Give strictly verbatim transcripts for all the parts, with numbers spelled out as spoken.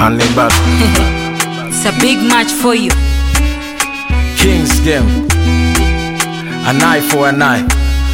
Hannibal. It's a big match for you. Kings game. An eye for an eye.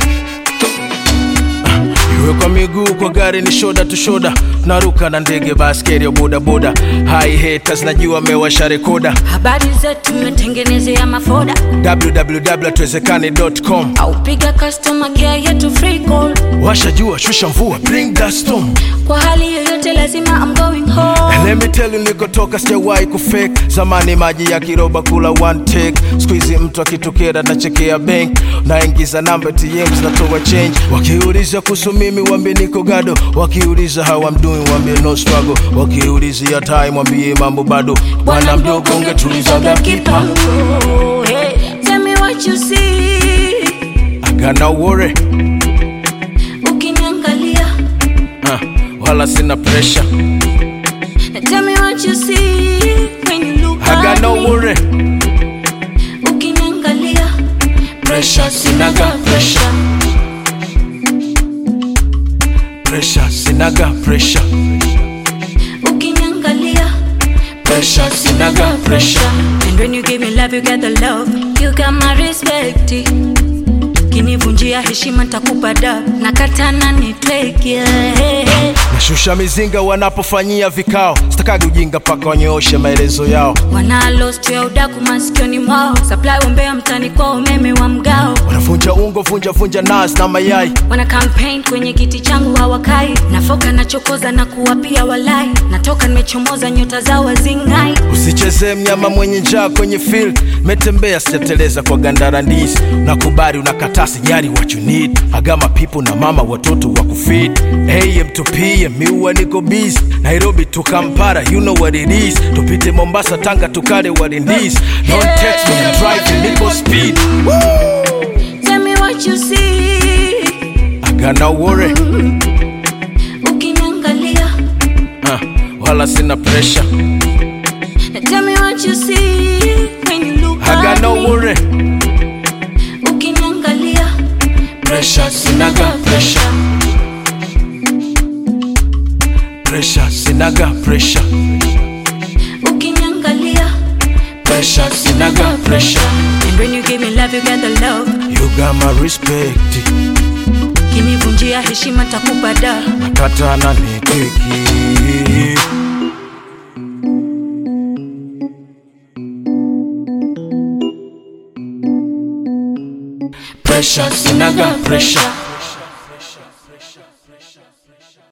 Iwe kwa miguu kwa gari ni shoulder to shoulder. Naruka na ndege basketi ya boda boda. High haters najua mewasha rekoda. Habari zetu tumetengenezea mafoda. w w w dot tuwezekane dot com. Au piga customer care yetu free call. Washa jua, shusha mvua, bring that storm. Kwa hali yoyote lazima I'm going home. And let me tell you nilikotoka sijawahi kufake. Zamani maji ya kiroba kula one take. Squeeze mtu akitokea na chekea bank. Naingiza namba T Ms natoa change. Wakiuliza kuhusu mimi wambie niko gado. Wakiuliza how I'm doing wambie no struggle. Wakiuliza ya time wambie mambo bado. Bwana mdogo ungetuliza gakipa. Hey, tell me what you see. I got no worry. Ukiniangalia uh, wala sina pressure. Tell me what you see when you look at me. I got no worry. Ukiniangalia Pressure sinaga pressure. Pressure sinaga pressure. Ukiniangalia Pressure sinaga pressure. And when you give me love you get the love. You got my respect. Kinivunjia heshima nitakupa da. Nakatana ni take yeah. Nashusha mizinga wanapofanyia vikao. Sitakagi ujinga paka wanyooshe maelezo yao. Wana lost ya udaku masikioni mwao. Supply umbea mtani kwa umeme wa mgao. Wanavunja ungo, vunja vunja nas na mayai. Wana campaign kwenye kiti changu hawakai. Nafoka na chokoza na kuwapia walai. Natoka nimechomoza nyota zao wazingai. Usicheze mnyama mwenye njaa kwenye field. Metembea sijateleza kwa gandara ndizi. Nakubali unakataa sijari what you need. I got my people na mama watoto wa kufeed. A M to P M miwa niko busy. Nairobi to Kampala you know what it is. Tupite Mombasa Tanga tukale what it is. Don't text me I'm driving niko speed. Woo! Tell me what you see. I got no worry. Ukiniangalia uh, wala sina pressure. Tell me what you see when you look at me. I got no worry. Ukiniangalia Pressure sinaga pressure. Pressure sinaga pressure. Ukiniangalia Pressure sinaga pressure. And when you give me love you get the love. You got my respect. Kinivunjia heshima nitakupa da. Nakatana ni kiki. Pressure sinaga pressure.